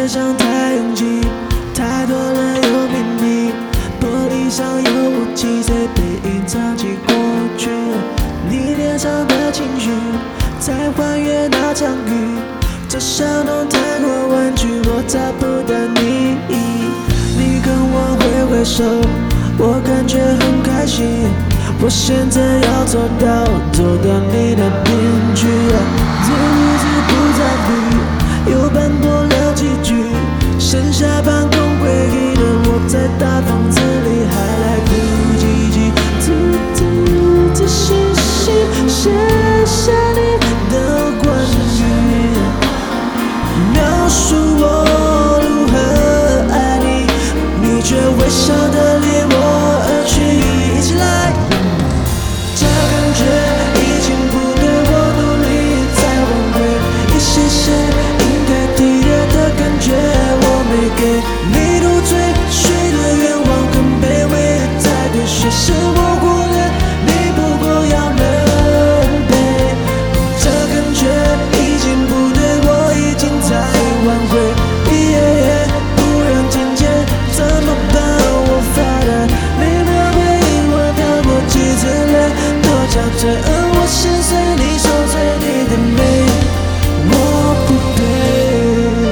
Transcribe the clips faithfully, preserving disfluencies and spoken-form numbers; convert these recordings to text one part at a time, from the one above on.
世上太拥挤，太多人有秘密，玻璃上有雾气，谁被隐藏起过去？你脸上的情绪，在还原那场雨。这小弄太过婉拒，我找不到你。你跟我挥挥手，我感觉很开心。我现在要做到，做到你的边区。这日子不再绿，又奔波了几句，剩下半空回忆的我，在大房子里还来哭唧唧，自自自细细写下你的关于，描述我如何爱你，你却微笑地离我而去。一起来，这感觉已经不对，我努力在挽回一些些应该体贴的感觉，我没给你入赘，许的愿望很卑微，在对谁是我忽略，你不过要能陪。这感觉已经不对，我已经在挽回，耶耶，不让情节怎么办？我发呆，你没有回应我，掉过几次泪，多憔悴，而我心碎，你受罪，你的美我不配。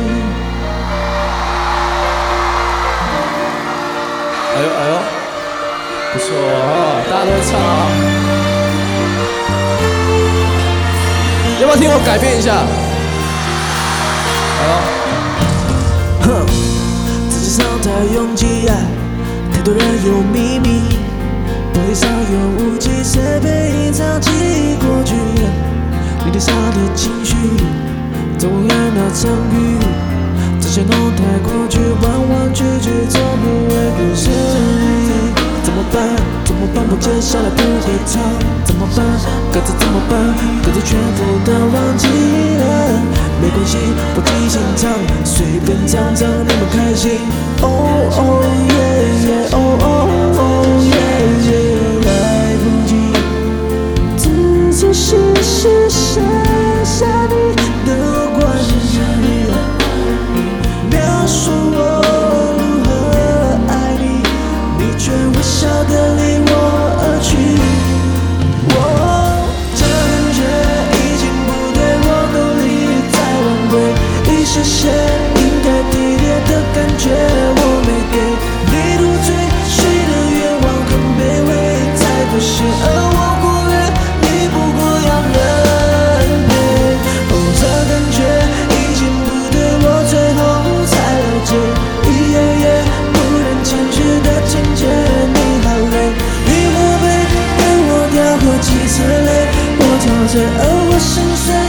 哎呦哎呦，不错啊，大家都会唱啊。要不要听我改变一下？哎呦， 哼，世界上太拥挤，太多人有秘密，玻璃上有雾气，谁被隐藏起过去？你脸上的情绪，在我眼那场雨，这些弄太过去，弯弯曲曲，从不为故事。怎么办？怎么办？我接下来不会唱，怎么办？歌词怎么办？歌词全部都忘记了，没关系，我即兴唱，随便唱唱，你们开心。哦哦耶耶，哦哦哦耶耶，来不及，自自细细写下你的关于，描述我如何爱你，你却微笑地离我而去。我这感觉已经不对，我努力在挽回一些些应该体贴的感觉，我没给你入赘，许的愿望很卑微，在兑现，而我忽略，你不过要人陪。哦，这感觉已经不对，我最后才了解，耶耶，不忍前去的情节，你好累，你不配跟我掉过几次泪，我憔悴，而我心碎。